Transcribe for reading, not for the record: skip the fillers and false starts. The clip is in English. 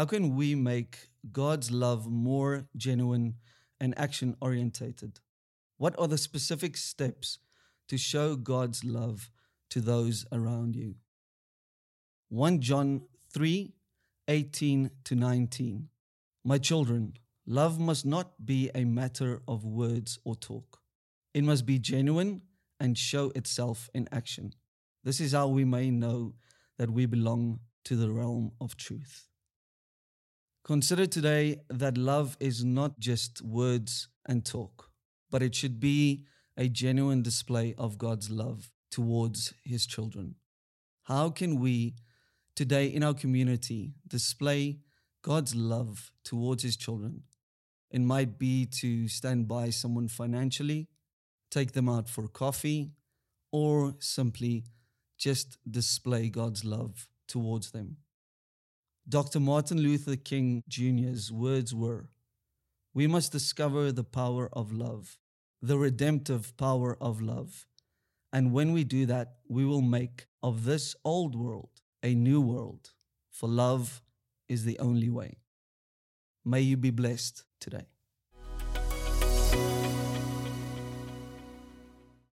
How can we make God's love more genuine and action orientated? What are the specific steps to show God's love to those around you? 1 John 3:18 to 19. My children, love must not be a matter of words or talk. It must be genuine and show itself in action. This is how we may know that we belong to the realm of truth. Consider today that love is not just words and talk, but it should be a genuine display of God's love towards His children. How can we today in our community display God's love towards His children? It might be to stand by someone financially, take them out for coffee, or simply just display God's love towards them. Dr. Martin Luther King Jr.'s words were, "We must discover the power of love, the redemptive power of love. And when we do that, we will make of this old world a new world, for love is the only way." May you be blessed today.